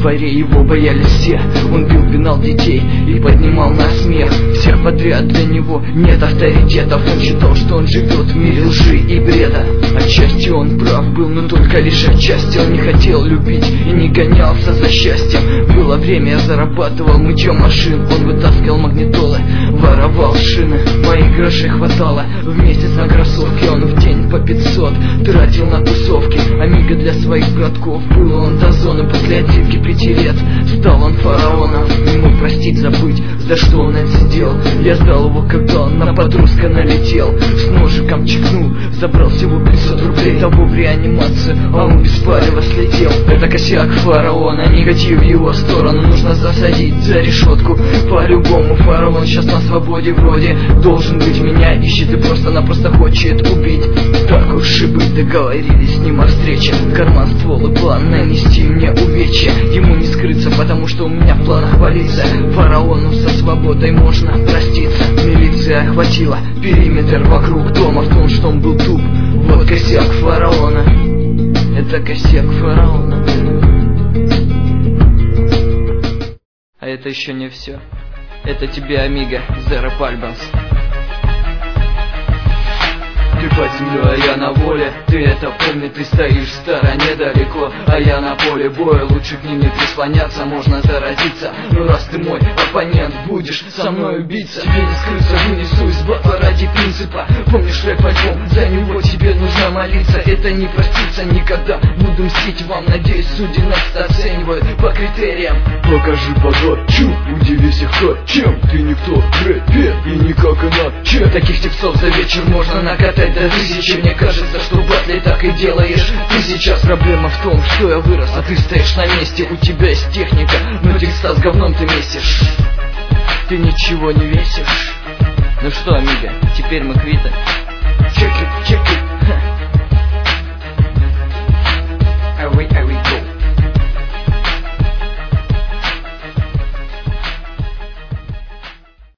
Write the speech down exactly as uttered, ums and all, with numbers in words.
дворе его боялись все. Он бил, пинал детей и поднимал на смех всех подряд. Для него нет авторитетов. Он считал, что он живет в мире лжи и бреда. Отчасти он прав был, но только лишь отчасти. Он не хотел любить и не гонялся за счастьем. Было время, я зарабатывал мытьем машин. Он вытаскивал магнитолы, воровал шины. Моих грошей хватало в месяц на кроссовки. Он в день по пятьсот тратил на тусовки. Амиго для своих братков. Был он до зоны после отсидки пяти лет. Стал он фараоном, не мог простить, забыть, за что он отсидел. Я сдал его, когда он на подростка налетел. С ножиком чекнул, забрал всего пятьсот рублей. Того в реанимацию, а он без палева слетел. Это косяк фараона, негатив в его сторону нужно засадить за решетку. По-любому фараон сейчас на свободе вроде. Должен быть, меня ищет и просто-напросто хочет убить. Так уж и быть, договорились с ним о встрече. В карман ствол и план нанести мне увечья. Ему не скрыться, потому что у меня в планах полиция. Фараону со свободой можно проститься. Милиция охватила периметр вокруг дома. В том, что он был туп. Вот косяк фараона. Это косяк фараона. А это еще не все. Это тебе, Амиго, Zero Albums. Ты под землей, а я на воле. Ты это помни, ты стоишь в стороне далеко, а я на поле боя. Лучше к ним не прислоняться, можно заразиться. Но раз ты мой оппонент, будешь со мной убийца. Тебе не скрыться, вынесу из батла ради принципа. Помнишь рэп-альбом, за него тебе нужно молиться. Это не простится никогда, буду мстить вам. Надеюсь, судьи нас оценивают по критериям. Покажи подачу, удивись их как чем. Ты никто, рэпер, и никак иначе. Таких текстов за вечер можно накатать до тысячи. Мне кажется, что в батле так и делаешь ты сейчас. Проблема в том, что я вырос, а ты стоишь на месте. У тебя есть техника, но текста с говном ты месишь. Ты ничего не весишь. Ну что, Амиго, теперь мы квиты. Check it, check